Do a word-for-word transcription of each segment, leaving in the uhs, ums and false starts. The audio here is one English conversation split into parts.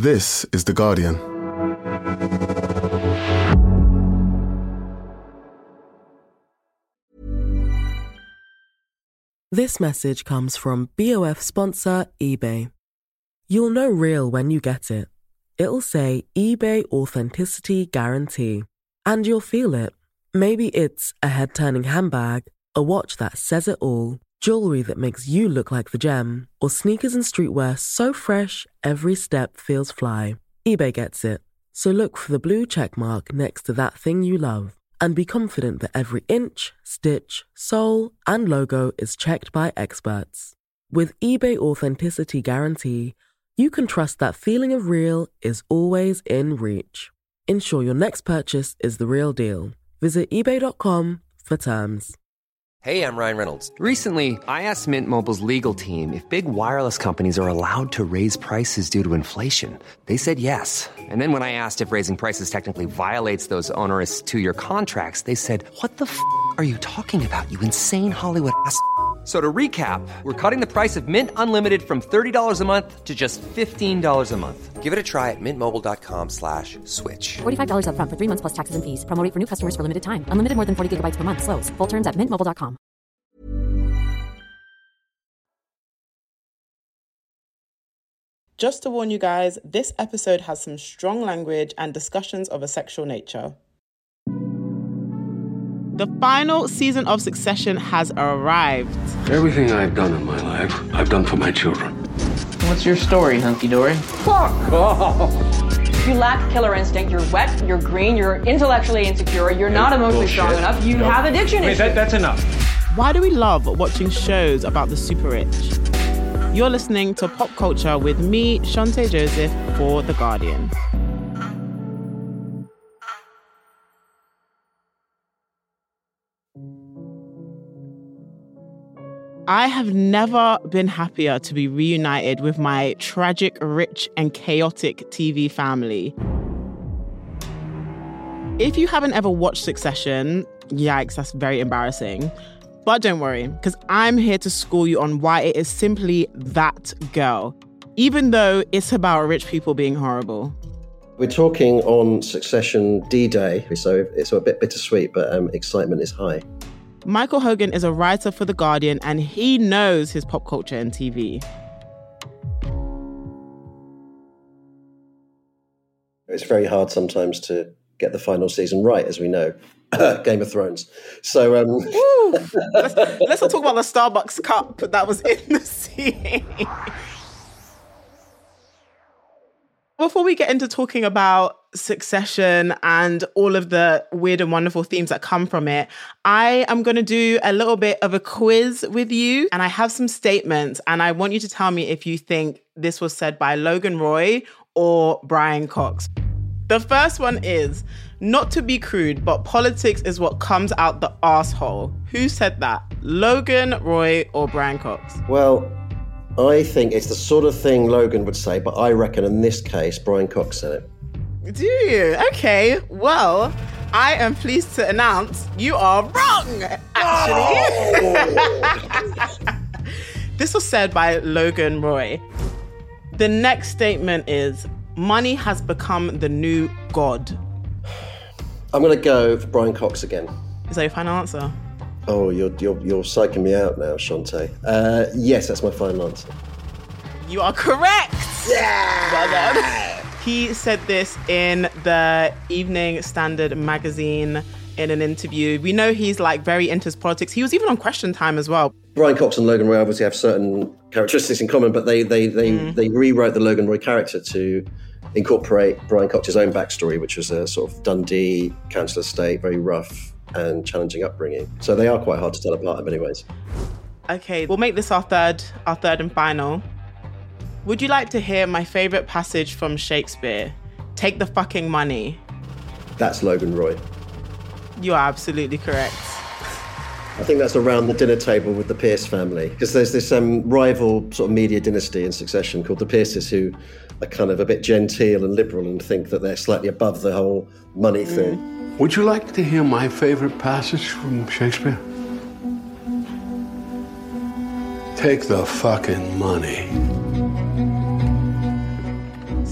This is The Guardian. This message comes from B O F sponsor eBay. You'll know real when you get it. It'll say eBay Authenticity Guarantee. And you'll feel it. Maybe it's a head-turning handbag, a watch that says it all, jewelry that makes you look like the gem, or sneakers and streetwear so fresh every step feels fly. eBay gets it. So look for the blue check mark next to that thing you love. And be confident that every inch, stitch, sole, and logo is checked by experts. With eBay Authenticity Guarantee, you can trust that feeling of real is always in reach. Ensure your next purchase is the real deal. Visit ebay dot com for terms. Hey, I'm Ryan Reynolds. Recently, I asked Mint Mobile's legal team if big wireless companies are allowed to raise prices due to inflation. They said yes. And then when I asked if raising prices technically violates those onerous two-year contracts, they said, what the f*** are you talking about, you insane Hollywood ass f- So to recap, we're cutting the price of Mint Unlimited from thirty dollars a month to just fifteen dollars a month. Give it a try at mintmobile.com slash switch. forty-five dollars up front for three months plus taxes and fees. Promo rate for new customers for limited time. Unlimited more than forty gigabytes per month. Slows full terms at mint mobile dot com. Just to warn you guys, this episode has some strong language and discussions of a sexual nature. The final season of Succession has arrived. Everything I've done in my life, I've done for my children. What's your story, hunky-dory? Fuck off! You lack killer instinct, you're wet, you're green, you're intellectually insecure, you're not emotionally Bullshit. strong enough, you No. have addiction Wait, issues. that, that's enough. Why do we love watching shows about the super rich? You're listening to Pop Culture with me, Shante Joseph, for The Guardian. I have never been happier to be reunited with my tragic, rich, and chaotic T V family. If you haven't ever watched Succession, yikes, that's very embarrassing. But don't worry, because I'm here to school you on why it is simply that girl, even though it's about rich people being horrible. We're talking on Succession D-Day, so it's a bit bittersweet, but um, excitement is high. Michael Hogan is a writer for The Guardian, and he knows his pop culture and T V. It's very hard sometimes to get the final season right, as we know. Game of Thrones. So, um... Woo! let's, let's not talk about the Starbucks cup that was in the scene. Before we get into talking about Succession and all of the weird and wonderful themes that come from it, I am going to do a little bit of a quiz with you. And I have some statements, and I want you to tell me if you think this was said by Logan Roy or Brian Cox. The first one is, not to be crude, but politics is what comes out the arsehole. Who said that? Logan Roy or Brian Cox? Well, I think it's the sort of thing Logan would say, but I reckon in this case, Brian Cox said it. Do you? Okay, well, I am pleased to announce you are wrong, actually. Oh! This was said by Logan Roy. The next statement is, money has become the new god. I'm going to go for Brian Cox again. Is that your final answer? Oh, you're you're you're psyching me out now, Shante. Uh, yes, that's my final answer. You are correct. Yeah. Well done. He said this in the Evening Standard magazine in an interview. We know he's like very into his politics. He was even on Question Time as well. Brian Cox and Logan Roy obviously have certain characteristics in common, but they they they, mm. they rewrote the Logan Roy character to incorporate Brian Cox's own backstory, which was a sort of Dundee council estate, very rough and challenging upbringing. So they are quite hard to tell apart in many ways. Okay, we'll make this our third, our third and final. Would you like to hear my favourite passage from Shakespeare? Take the fucking money. That's Logan Roy. You are absolutely correct. I think that's around the dinner table with the Pierce family, because there's this um, rival sort of media dynasty in Succession called the Pierces, who are kind of a bit genteel and liberal and think that they're slightly above the whole money mm. thing. Would you like to hear my favourite passage from Shakespeare? Take the fucking money.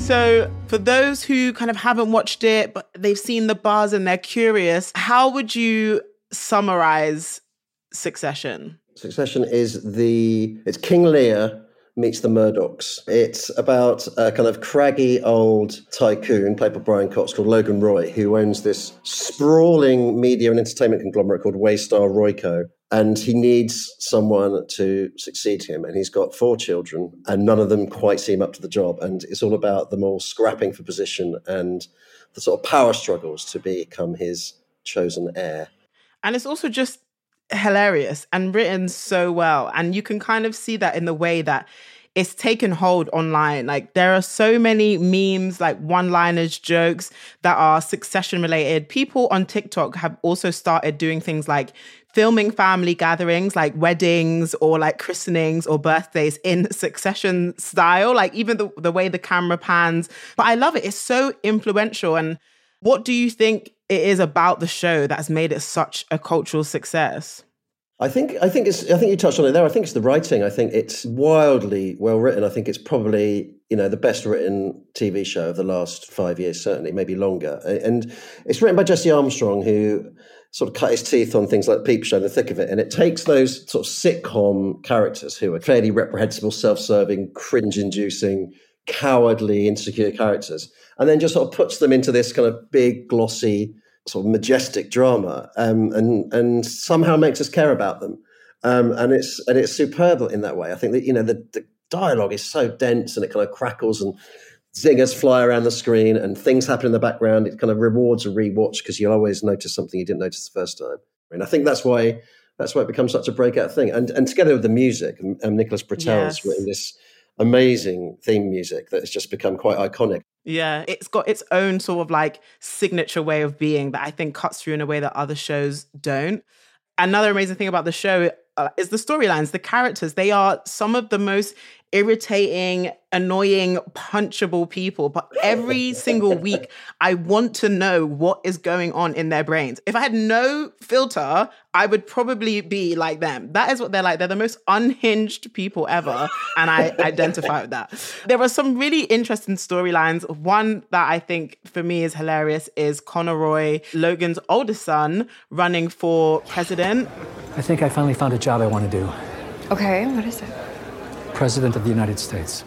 So for those who kind of haven't watched it, but they've seen the buzz and they're curious, how would you summarize Succession? Succession is the, it's King Lear meets the Murdochs. It's about a kind of craggy old tycoon played by Brian Cox called Logan Roy, who owns this sprawling media and entertainment conglomerate called Waystar Royco. And he needs someone to succeed him. And he's got four children, and none of them quite seem up to the job. And it's all about them all scrapping for position and the sort of power struggles to become his chosen heir. And it's also just hilarious and written so well. And you can kind of see that in the way that it's taken hold online. Like, there are so many memes, like one-liners, jokes that are Succession related. People on TikTok have also started doing things like filming family gatherings, like weddings or like christenings or birthdays in Succession style, like even the, the way the camera pans. But I love it. It's so influential. And what do you think it is about the show that's made it such a cultural success? I think I think it's I think you touched on it there. I think it's the writing. I think it's wildly well written. I think it's probably, you know, the best written T V show of the last five years, certainly, maybe longer. And it's written by Jesse Armstrong, who sort of cut his teeth on things like Peep Show, The Thick of It. And it takes those sort of sitcom characters who are clearly reprehensible, self-serving, cringe-inducing, cowardly, insecure characters, and then just sort of puts them into this kind of big, glossy, sort of majestic drama, um, and and somehow makes us care about them, um, and it's and it's superb in that way. I think that, you know, the, the dialogue is so dense and it kind of crackles and zingers fly around the screen and things happen in the background. It kind of rewards a rewatch because you'll always notice something you didn't notice the first time. And I think that's why that's why it becomes such a breakout thing. And and together with the music, and, and Nicholas Britell's yes. written this amazing theme music that has just become quite iconic. Yeah, it's got its own sort of like signature way of being that I think cuts through in a way that other shows don't. Another amazing thing about the show uh, is the storylines, the characters. They are some of the most irritating, annoying, punchable people. But every single week, I want to know what is going on in their brains. If I had no filter, I would probably be like them. That is what they're like. They're the most unhinged people ever. And I identify with that. There are some really interesting storylines. One that I think for me is hilarious is Connor Roy, Logan's oldest son, running for president. I think I finally found a job I want to do. Okay, what is it? President of the United States.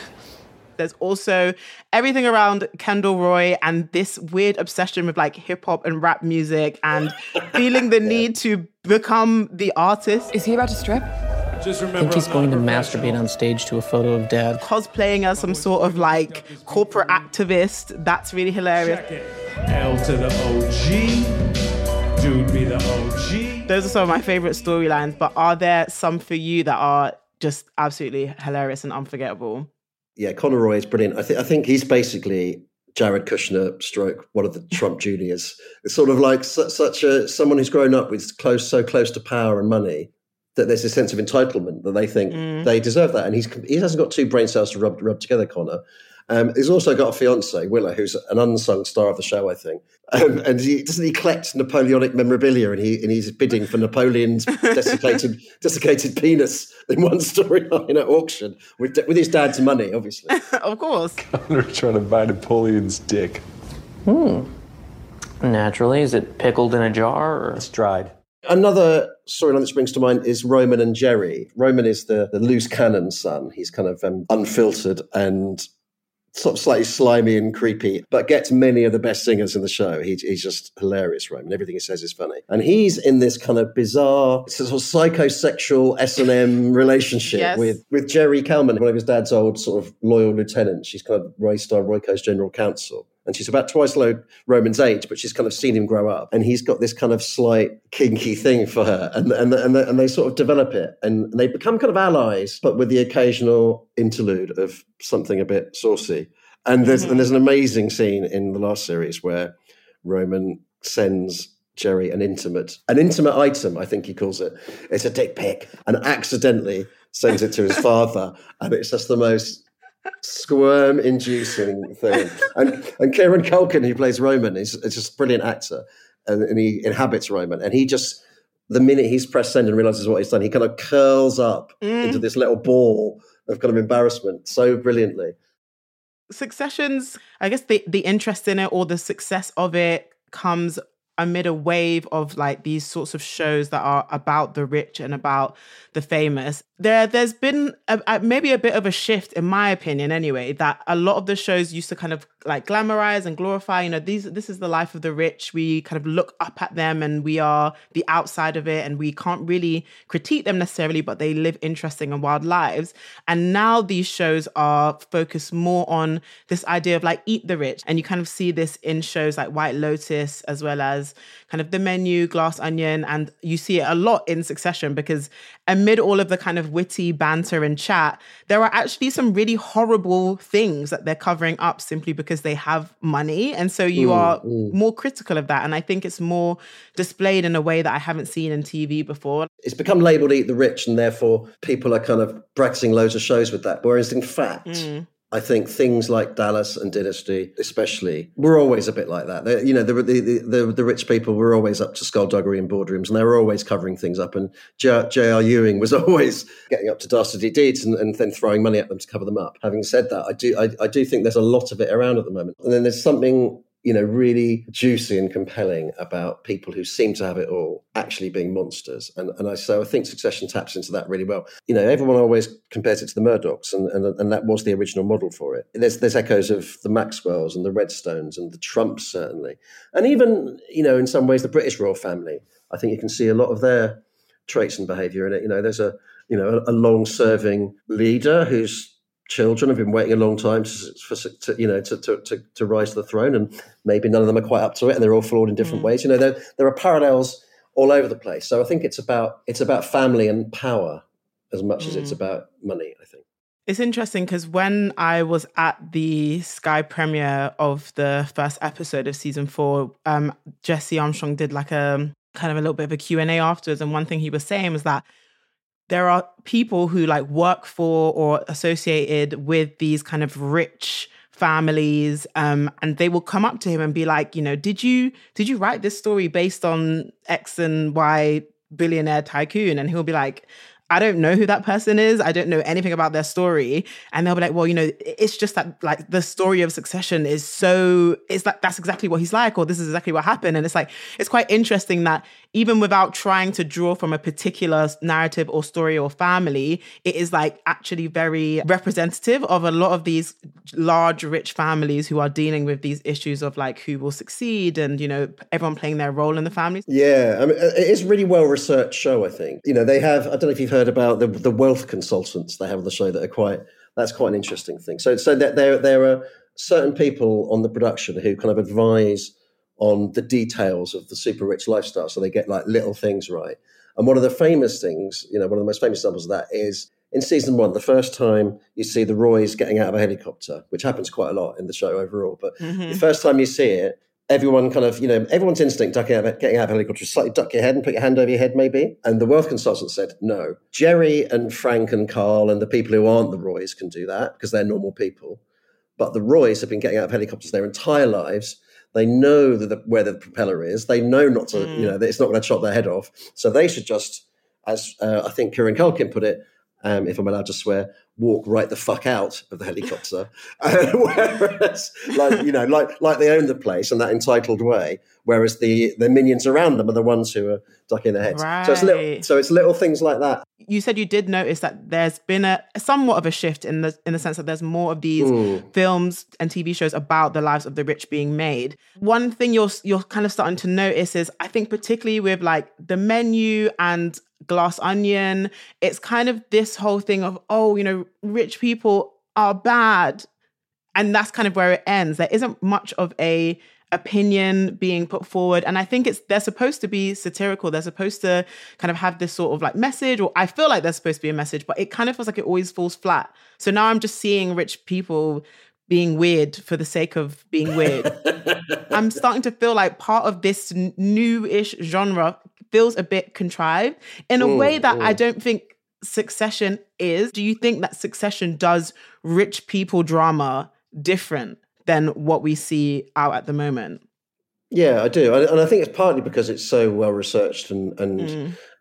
There's also everything around Kendall Roy and this weird obsession with like hip hop and rap music and feeling the need to become the artist. Is he about to strip? Just remember, I think he's going to masturbate on stage to a photo of Dad. Cosplaying as some sort of like corporate activist. That's really hilarious. L to the O G. Dude be the O G. Those are some of my favorite storylines, but are there some for you that are just absolutely hilarious and unforgettable? Yeah, Connor Roy is brilliant. I think I think he's basically Jared Kushner stroke one of the Trump juniors. It's sort of like su- such a someone who's grown up with close so close to power and money that there's a sense of entitlement that they think mm. they deserve that. And he's he hasn't got two brain cells to rub rub together, Connor. Um, he's also got a fiance, Willa, who's an unsung star of the show, I think. Um, and he doesn't he collect Napoleonic memorabilia, and he and he's bidding for Napoleon's desiccated desiccated penis in one storyline at auction with with his dad's money, obviously. Of course. Connor trying to buy Napoleon's dick. Hmm. Naturally, is it pickled in a jar or it's dried? Another storyline that springs to mind is Roman and Jerry. Roman is the, the loose cannon son. He's kind of um, unfiltered and sort of slightly slimy and creepy, but gets many of the best singers in the show. He, he's just hilarious, Roman. Everything he says is funny. And he's in this kind of bizarre, sort of psychosexual S and M relationship yes. with, with Jerry Kalman, one of his dad's old sort of loyal lieutenants. She's kind of Waystar Royco's general counsel. And she's about twice low Roman's age, but she's kind of seen him grow up. And he's got this kind of slight kinky thing for her. And and and, and they sort of develop it. And they become kind of allies, but with the occasional interlude of something a bit saucy. And there's, mm-hmm. and there's an amazing scene in the last series where Roman sends Jerry an intimate, an intimate item, I think he calls it. It's a dick pic. And accidentally sends it to his father. And it's just the most squirm-inducing thing. And and Kieran Culkin, who plays Roman, is, is just a brilliant actor, and, and he inhabits Roman. And he just, the minute he's pressed send and realizes what he's done, he kind of curls up mm. into this little ball of kind of embarrassment so brilliantly. Succession's, I guess the, the interest in it or the success of it comes amid a wave of like these sorts of shows that are about the rich and about the famous. There, there's been a, a, maybe a bit of a shift, in my opinion anyway, that a lot of the shows used to kind of like glamorize and glorify, you know, these, this is the life of the rich. We kind of look up at them and we are the outside of it and we can't really critique them necessarily, but they live interesting and wild lives. And now these shows are focused more on this idea of like eat the rich. And you kind of see this in shows like White Lotus, as well as kind of The Menu, Glass Onion, and you see it a lot in Succession, because amid all of the kind of witty banter and chat, there are actually some really horrible things that they're covering up simply because they have money. And so you mm, are mm. more critical of that. And I think it's more displayed in a way that I haven't seen in T V before. It's become labelled Eat the Rich, and therefore people are kind of practicing loads of shows with that. Whereas in fact, mm. I think things like Dallas and Dynasty, especially, were always a bit like that. They, you know, the, the the the rich people were always up to skullduggery in boardrooms, and they were always covering things up. And J R. Ewing was always getting up to dastardly deeds and, and then throwing money at them to cover them up. Having said that, I do I, I do think there's a lot of it around at the moment. And then there's something, you know, really juicy and compelling about people who seem to have it all actually being monsters. And and I so I think Succession taps into that really well. You know, everyone always compares it to the Murdochs, and, and, and that was the original model for it. There's there's echoes of the Maxwells and the Redstones and the Trumps, certainly. And even, you know, in some ways, the British royal family. I think you can see a lot of their traits and behaviour in it. You know, there's a, you know, a, a long-serving leader who's children have been waiting a long time to, for, to you know, to, to, to, to rise to the throne, and maybe none of them are quite up to it, and they're all flawed in different mm. ways. You know, there there are parallels all over the place. So I think it's about it's about family and power as much mm. as it's about money, I think. It's interesting because when I was at the Sky premiere of the first episode of season four, um, Jesse Armstrong did like a kind of a little bit of a Q and A afterwards, and one thing he was saying was that there are people who like work for or associated with these kind of rich families, um, and they will come up to him and be like, you know, did you did you write this story based on X and Y billionaire tycoon? And he'll be like, I don't know who that person is. I don't know anything about their story. And they'll be like, well, you know, it's just that like the story of Succession is so, it's like, that's exactly what he's like, or this is exactly what happened. And it's like, it's quite interesting that even without trying to draw from a particular narrative or story or family, it is like actually very representative of a lot of these large, rich families who are dealing with these issues of like who will succeed and, you know, everyone playing their role in the families. Yeah, I mean, it is a really well-researched show, I think. You know, they have, I don't know if you've heard about the the wealth consultants they have on the show that are quite, that's quite an interesting thing. So so that there there are certain people on the production who kind of advise on the details of the super rich lifestyle, so they get like little things right. And one of the famous things, you know, one of the most famous examples of that is in season one, the first time you see the Roys getting out of a helicopter, which happens quite a lot in the show overall, but mm-hmm. the first time you see it, everyone kind of, you know, everyone's instinct ducking out of, getting out of a helicopter is slightly duck your head and put your hand over your head maybe. And the wealth consultant said, no, Jerry and Frank and Carl and the people who aren't the Roys can do that because they're normal people. But the Roys have been getting out of helicopters their entire lives. They know that the, where the propeller is. They know not to, mm. you know, that it's not going to chop their head off. So they should just, as uh, I think Kieran Culkin put it, um, if I'm allowed to swear, walk right the fuck out of the helicopter. uh, whereas, like, you know, like like they own the place in that entitled way, whereas the, the minions around them are the ones who are ducking their heads. Right. So it's little, so it's little things like that. You said you did notice that there's been a somewhat of a shift in the in the sense that there's more of these mm. films and T V shows about the lives of the rich being made. One thing you're you're kind of starting to notice is, I think particularly with like The Menu and Glass Onion, it's kind of this whole thing of, oh, you know, rich people are bad. And that's kind of where it ends. There isn't much of a opinion being put forward. And I think it's they're supposed to be satirical. They're supposed to kind of have this sort of like message, or I feel like there's supposed to be a message, but it kind of feels like it always falls flat. So now I'm just seeing rich people being weird for the sake of being weird. I'm starting to feel like part of this new-ish genre feels a bit contrived in a mm, way that mm. I don't think Succession is. Do you think that Succession does rich people drama different than what we see out at the moment? Yeah, I do. And I think it's partly because it's so well researched and and mm.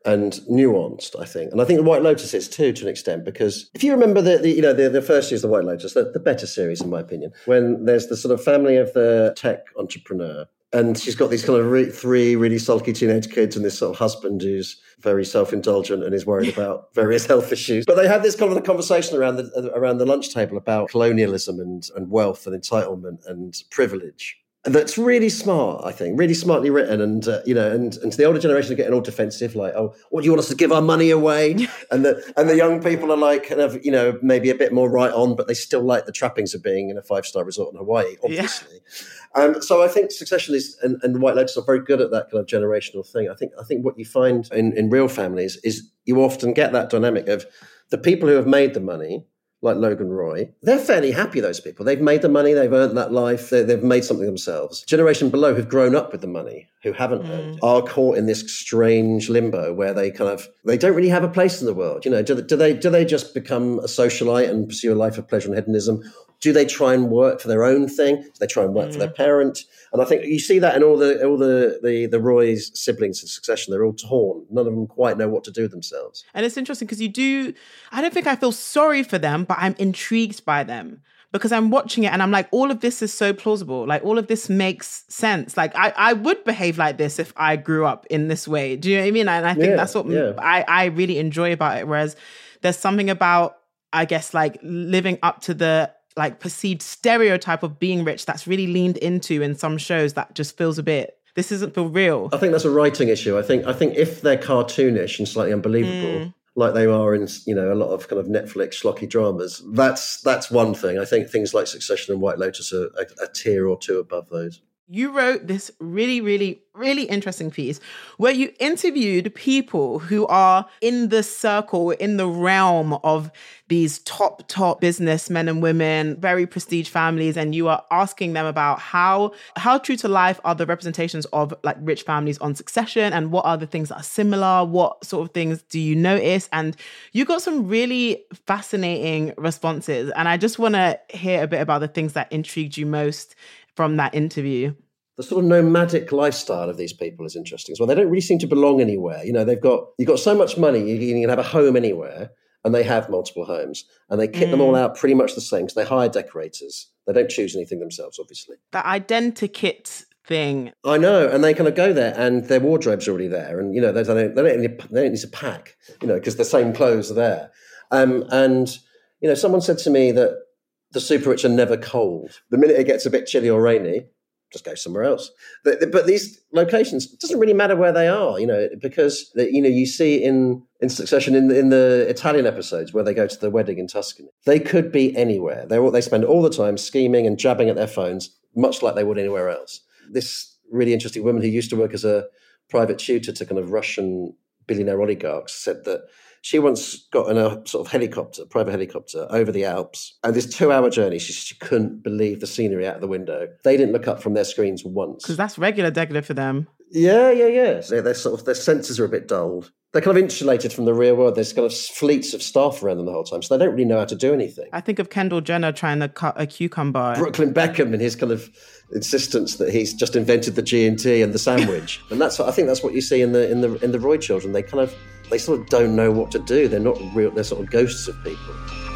and nuanced, I think. And I think The White Lotus is too, to an extent, because if you remember the, the you know, the, the first years of The White Lotus, the, the better series, in my opinion, when there's the sort of family of the tech entrepreneur, and she's got these kind of re- three really sulky teenage kids and this sort of husband who's very self-indulgent and is worried about various health issues. But they had this kind of a conversation around the around the lunch table about colonialism and, and wealth and entitlement and privilege. And that's really smart, I think, really smartly written. And, uh, you know, and, and to the older generation are getting all defensive, like, oh, what do you want us to give our money away? And the and the young people are like, kind of, you know, maybe a bit more right on, but they still like the trappings of being in a five-star resort in Hawaii, obviously. Yeah. Um, so I think Succession is, and, and White Lotus are very good at that kind of generational thing. I think I think what you find in, in real families is you often get that dynamic of the people who have made the money, like Logan Roy, they're fairly happy, those people. They've made the money, they've earned that life, they, they've made something themselves. Generation below who've grown up with the money, who haven't mm. earned it, are caught in this strange limbo where they kind of, they don't really have a place in the world. You know, do, do they do they just become a socialite and pursue a life of pleasure and hedonism? Do they try and work for their own thing? Do they try and work mm. for their parent? And I think you see that in all the all the, the the Roy's siblings in Succession. They're all torn. None of them quite know what to do with themselves. And it's interesting because you do, I don't think I feel sorry for them, but I'm intrigued by them because I'm watching it and I'm like, all of this is so plausible. Like all of this makes sense. Like I, I would behave like this if I grew up in this way. Do you know what I mean? And I think yeah, that's what yeah. I, I really enjoy about it. Whereas there's something about, I guess, like living up to the like perceived stereotype of being rich that's really leaned into in some shows that just feels a bit, this doesn't feel real. I think that's a writing issue. I think I think if they're cartoonish and slightly unbelievable, mm. like they are in, you know, a lot of kind of Netflix schlocky dramas, that's that's one thing. I think things like Succession and White Lotus are a, a tier or two above those. You wrote this really, really, really interesting piece where you interviewed people who are in the circle, in the realm of these top, top businessmen and women, very prestige families, and you are asking them about how how true to life are the representations of like rich families on Succession, and what are the things that are similar? What sort of things do you notice? And you got some really fascinating responses, and I just want to hear a bit about the things that intrigued you most from that interview. The sort of nomadic lifestyle of these people is interesting as well. They don't really seem to belong anywhere. You know, they've got, you've got so much money, you, you can have a home anywhere, and they have multiple homes, and they kit mm. them all out pretty much the same because they hire decorators. They don't choose anything themselves, obviously. The identikit thing. I know, and they kind of go there, and their wardrobe's already there, and you know they don't they don't need, they don't need to pack, you know, because the same clothes are there. Um, and you know, someone said to me that the super rich are never cold. The minute it gets a bit chilly or rainy, just go somewhere else. But, but these locations, it doesn't really matter where they are, you know, because, you know, you see in, in Succession, in, in the Italian episodes where they go to the wedding in Tuscany, they could be anywhere. They're all, they spend all the time scheming and jabbing at their phones, much like they would anywhere else. This really interesting woman who used to work as a private tutor to kind of Russian billionaire oligarchs said that she once got in a sort of helicopter, private helicopter, over the Alps. And this two-hour journey, she, she couldn't believe the scenery out of the window. They didn't look up from their screens once. Because that's regular degular for them. Yeah, yeah, yeah. They're, they're sort of, their senses are a bit dulled. They're kind of insulated from the real world. There's kind of fleets of staff around them the whole time, so they don't really know how to do anything. I think of Kendall Jenner trying to cut a cucumber. Brooklyn Beckham and his kind of insistence that he's just invented the G and T and the sandwich. And that's, I think that's what you see in the in the in the Roy children. They kind of they sort of don't know what to do. They're not real. They're sort of ghosts of people.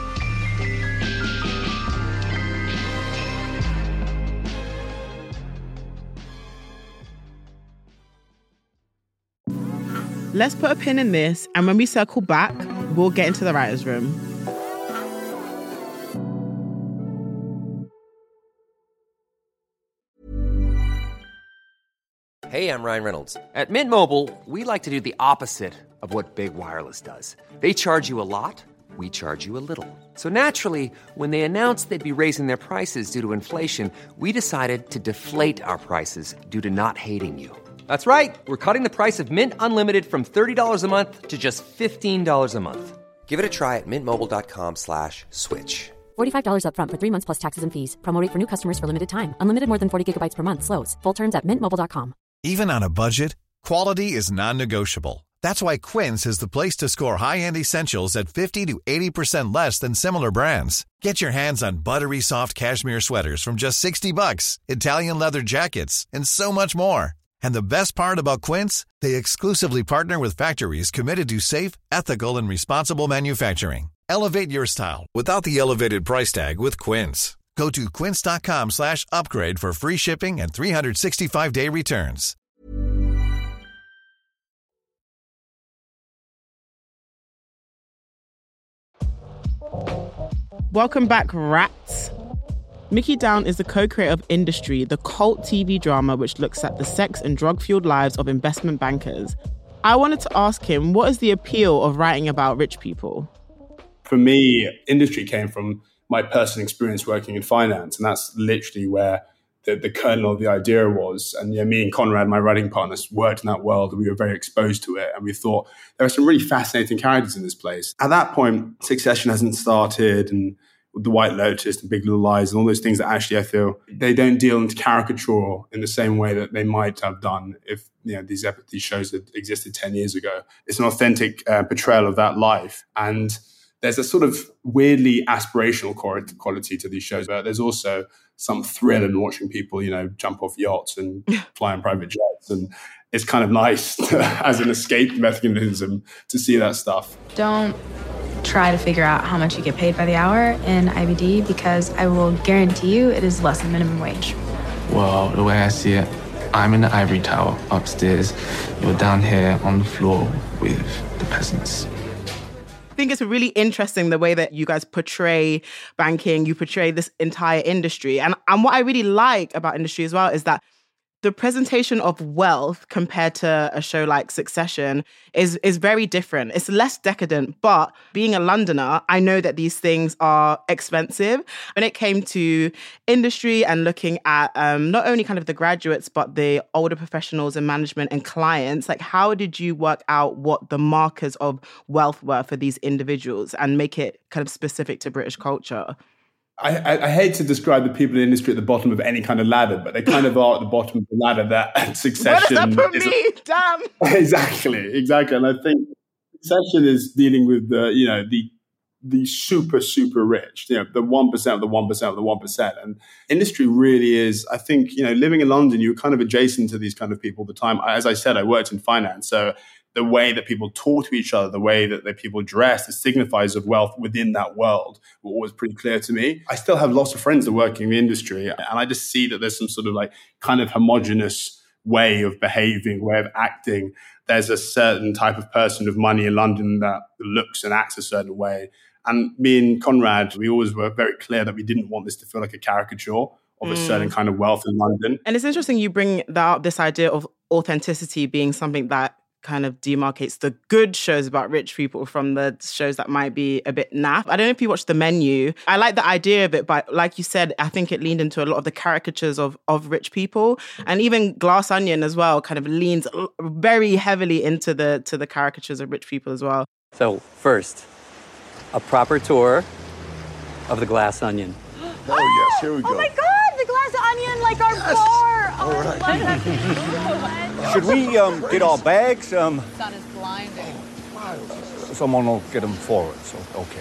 Let's put a pin in this, and when we circle back, we'll get into the writer's room. Hey, I'm Ryan Reynolds. At Mint Mobile, we like to do the opposite of what Big Wireless does. They charge you a lot, we charge you a little. So naturally, when they announced they'd be raising their prices due to inflation, we decided to deflate our prices due to not hating you. That's right. We're cutting the price of Mint Unlimited from thirty dollars a month to just fifteen dollars a month. Give it a try at mintmobile.com slash switch. forty-five dollars up front for three months plus taxes and fees. Promo rate for new customers for limited time. Unlimited more than forty gigabytes per month. Slows full terms at mint mobile dot com. Even on a budget, quality is non-negotiable. That's why Quince is the place to score high-end essentials at fifty to eighty percent less than similar brands. Get your hands on buttery soft cashmere sweaters from just sixty bucks, Italian leather jackets, and so much more. And the best part about Quince, they exclusively partner with factories committed to safe, ethical, and responsible manufacturing. Elevate your style without the elevated price tag with Quince. Go to quince.com slash upgrade for free shipping and three sixty-five day returns. Welcome back, rats. Mickey Down is the co-creator of Industry, the cult T V drama which looks at the sex and drug-fueled lives of investment bankers. I wanted to ask him, what is the appeal of writing about rich people? For me, Industry came from my personal experience working in finance, and that's literally where the, the kernel of the idea was. And you know, me and Conrad, my writing partners, worked in that world, and we were very exposed to it. And we thought there are some really fascinating characters in this place. At that point, Succession hasn't started, and The White Lotus and Big Little Lies and all those things that actually I feel they don't deal into caricature in the same way that they might have done if you know these these shows had existed ten years ago. It's an authentic uh, portrayal of that life, and there's a sort of weirdly aspirational quality to these shows, but there's also some thrill in watching people, you know, jump off yachts and fly in private jets. And it's kind of nice to, as an escape mechanism to see that stuff. Don't try to figure out how much you get paid by the hour in I B D, because I will guarantee you it is less than minimum wage. Well, the way I see it, I'm in the ivory tower upstairs. You're down here on the floor with the peasants. I think it's really interesting the way that you guys portray banking, you portray this entire industry. And, and what I really like about Industry as well is that the presentation of wealth compared to a show like Succession is, is very different. It's less decadent, but being a Londoner, I know that these things are expensive. When it came to Industry and looking at um, not only kind of the graduates, but the older professionals and management and clients, like how did you work out what the markers of wealth were for these individuals and make it kind of specific to British culture? I, I, I hate to describe the people in Industry at the bottom of any kind of ladder, but they kind of are at the bottom of the ladder that Succession What does that put is. me? Damn. Exactly, exactly. And I think Succession is dealing with the, you know, the the super, super rich, you know, the one percent of the one percent of the one percent. And Industry really is, I think, you know, living in London, you're kind of adjacent to these kind of people all the time. As I said, I worked in finance. So the way that people talk to each other, the way that, that people dress, the signifiers of wealth within that world were always pretty clear to me. I still have lots of friends that work in the industry, and I just see that there's some sort of like kind of homogenous way of behaving, way of acting. There's a certain type of person of money in London that looks and acts a certain way. And me and Conrad, we always were very clear that we didn't want this to feel like a caricature of mm. a certain kind of wealth in London. And it's interesting you bring that up, this idea of authenticity being something that kind of demarcates the good shows about rich people from the shows that might be a bit naff. I don't know if you watched The Menu. I like the idea of it, but like you said, I think it leaned into a lot of the caricatures of, of rich people. And even Glass Onion as well kind of leans very heavily into the to the caricatures of rich people as well. So first, a proper tour of the Glass Onion. Oh, yes, here we go. Oh my God, the Glass Onion, like our Yes. bar. Oh, All I right. love that. Should we um, get our bags? Um, The sun is blinding. someone will get them for us. Okay.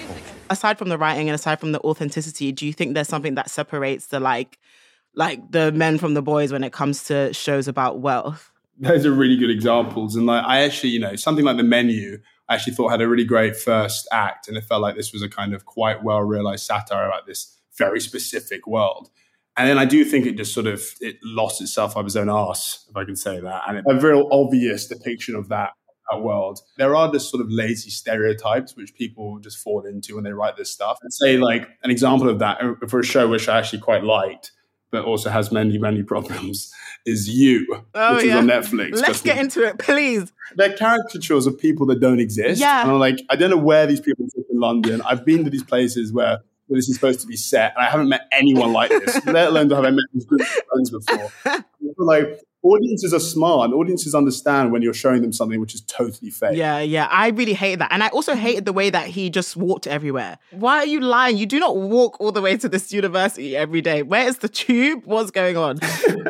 Aside from the writing and aside from the authenticity, do you think there's something that separates the like, like the men from the boys when it comes to shows about wealth? Those are really good examples. And like, I actually, you know, something like The Menu, I actually thought had a really great first act. And it felt like this was a kind of quite well-realized satire about this very specific world. And then I do think it just sort of, it lost itself up its own arse, if I can say that. And a very obvious depiction of that, that world. There are just sort of lazy stereotypes which people just fall into when they write this stuff. And say like an example of that for a show which I actually quite liked, but also has many, many problems, is You, oh, which yeah. is on Netflix. Let's Just get now. into it, please. They're caricatures of people that don't exist. Yeah. And I'm like, I don't know where these people sit in London. I've been to these places where, where this is supposed to be set, and I haven't met anyone like this, let alone have I met these group of friends before. I feel like audiences are smart, and audiences understand when you're showing them something which is totally fake. Yeah, yeah. I really hate that. And I also hated the way that he just walked everywhere. Why are you lying? You do not walk all the way to this university every day. Where is the tube? What's going on?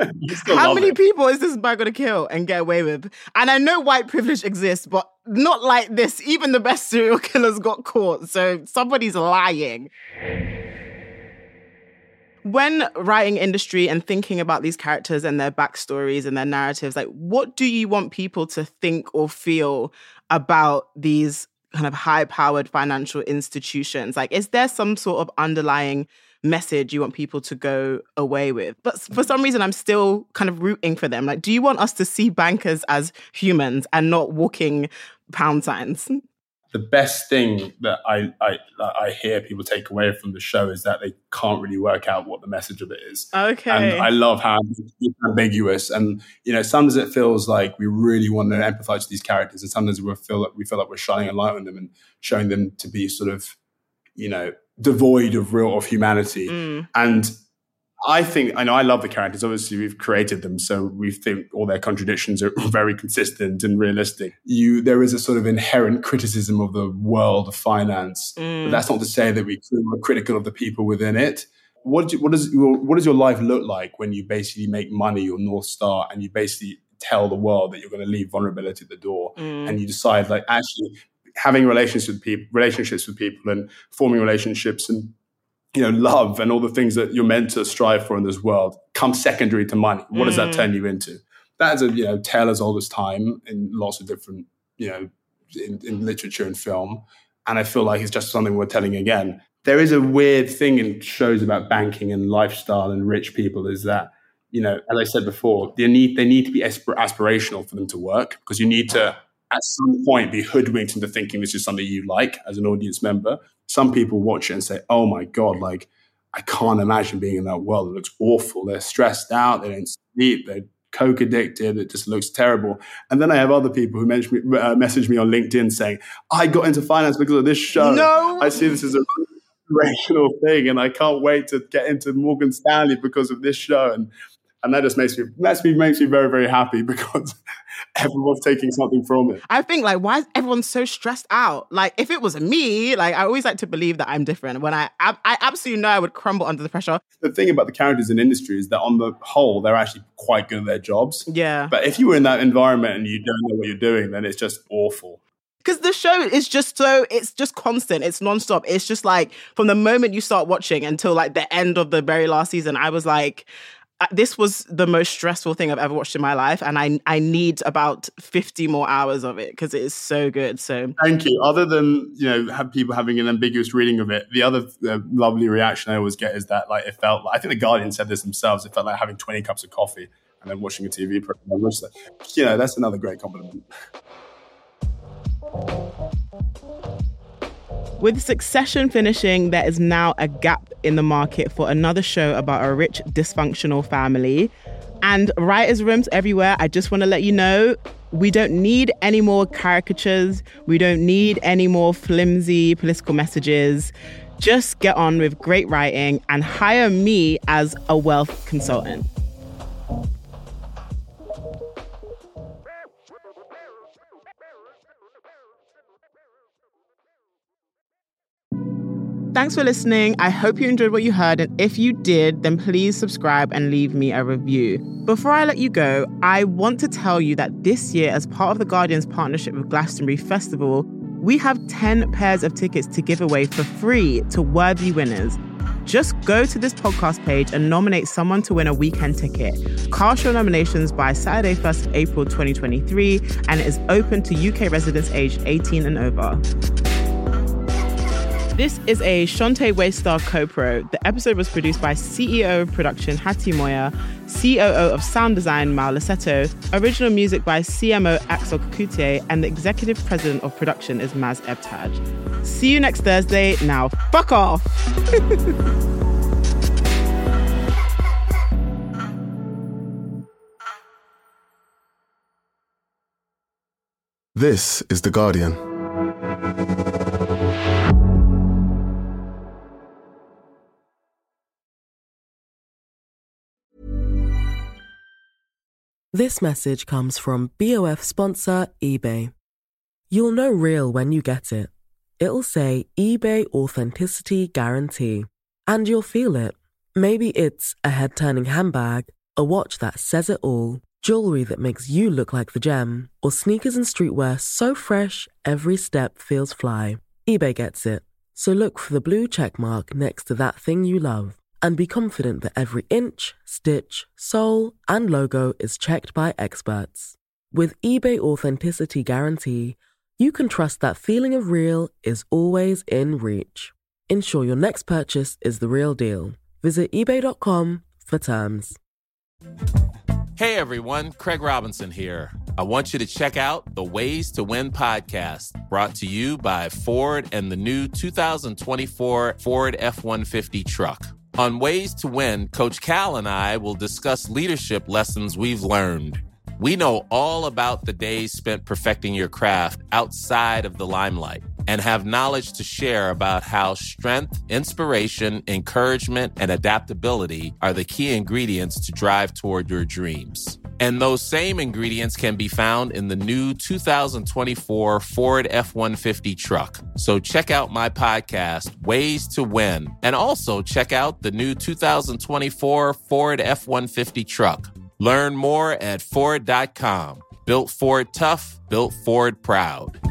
How many it. people is this man going to kill and get away with? And I know white privilege exists, but not like this. Even the best serial killers got caught. So somebody's lying. When writing industry and thinking about these characters and their backstories and their narratives, like, what do you want people to think or feel about these kind of high-powered financial institutions? Like, is there some sort of underlying message you want people to go away with? But for some reason, I'm still kind of rooting for them. Like, do you want us to see bankers as humans and not walking pound signs? The best thing that I, I I hear people take away from the show is that they can't really work out what the message of it is. Okay. And I love how it's ambiguous. And, you know, sometimes it feels like we really want to empathize with these characters. And sometimes we feel like we feel like we're shining a light on them and showing them to be sort of, you know, devoid of real, of humanity. Mm. And I think, I know I love the characters. Obviously, we've created them, so we think all their contradictions are very consistent and realistic. You, there is a sort of inherent criticism of the world of finance, Mm. but that's not to say that we are critical of the people within it. What, do, what does your, what does your life look like when you basically make money your North Star and you basically tell the world that you're going to leave vulnerability at the door, Mm. and you decide, like, actually having relationships with people, relationships with people, and forming relationships and, you know, love and all the things that you're meant to strive for in this world come secondary to money. What does that Mm. turn you into? That is a, you know, tale as old as time in lots of different, you know, in, in literature and film. And I feel like it's just something we're telling again. There is a weird thing in shows about banking and lifestyle and rich people is that, you know, as I said before, they need, they need to be aspir- aspirational for them to work, because you need to, at some point, be hoodwinked into thinking this is something you like as an audience member. Some people watch it and say, oh my God, like, I can't imagine being in that world. It looks awful. They're stressed out. They don't sleep. They're coke addicted. It just looks terrible. And then I have other people who message me, uh, message me on LinkedIn saying, I got into finance because of this show. No. I see this as a inspirational thing, and I can't wait to get into Morgan Stanley because of this show. And and that just makes me, makes me, makes me very, very happy, because everyone's taking something from it. I think, like, why is everyone so stressed out? Like, if it was me, like, I always like to believe that I'm different. When I, I, I absolutely know I would crumble under the pressure. The thing about the characters in industry is that on the whole, they're actually quite good at their jobs. Yeah. But if you were in that environment and you don't know what you're doing, then it's just awful. Because the show is just so, it's just constant. It's nonstop. It's just like, from the moment you start watching until like the end of the very last season, I was like, this was the most stressful thing I've ever watched in my life, and I I need about fifty more hours of it because it is so good. So thank you. Other than, you know, have people having an ambiguous reading of it, the other uh, lovely reaction I always get is that, like, it felt like, I think the Guardian said this themselves, it felt like having twenty cups of coffee and then watching a T V program. Which, you know, that's another great compliment. With Succession finishing, there is now a gap in the market for another show about a rich, dysfunctional family. And writers' rooms everywhere, I just want to let you know, we don't need any more caricatures. We don't need any more flimsy political messages. Just get on with great writing and hire me as a wealth consultant. Thanks for listening. I hope you enjoyed what you heard. And if you did, then please subscribe and leave me a review. Before I let you go, I want to tell you that this year, as part of The Guardian's partnership with Glastonbury Festival, we have ten pairs of tickets to give away for free to worthy winners. Just go to this podcast page and nominate someone to win a weekend ticket. Cast your nominations by Saturday, first of April twenty twenty-three, and it is open to U K residents aged eighteen and over. This is a Shante Waystar co-pro. The episode was produced by C E O of production Hattie Moya, C O O of sound design Mal Lasetto, original music by C M O Axel Kakute, and the executive president of production is Maz Ebtaj. See you next Thursday. Now, fuck off! This is The Guardian. This message comes from B O F sponsor eBay. You'll know real when you get it. It'll say eBay Authenticity Guarantee. And you'll feel it. Maybe it's a head-turning handbag, a watch that says it all, jewelry that makes you look like the gem, or sneakers and streetwear so fresh every step feels fly. eBay gets it. So look for the blue check mark next to that thing you love. and be confident that every inch, stitch, sole, and logo is checked by experts. With eBay Authenticity Guarantee, you can trust that feeling of real is always in reach. Ensure your next purchase is the real deal. Visit ebay dot com for terms. Hey everyone, Craig Robinson here. I want you to check out the Ways to Win podcast, brought to you by Ford and the new two thousand twenty-four Ford F one fifty truck. On Ways to Win, Coach Cal and I will discuss leadership lessons we've learned. We know all about the days spent perfecting your craft outside of the limelight and have knowledge to share about how strength, inspiration, encouragement, and adaptability are the key ingredients to drive toward your dreams. And those same ingredients can be found in the new two thousand twenty-four Ford F one fifty truck. So check out my podcast, Ways to Win, and also check out the new two thousand twenty-four Ford F one fifty truck. Learn more at Ford dot com. Built Ford tough, built Ford proud.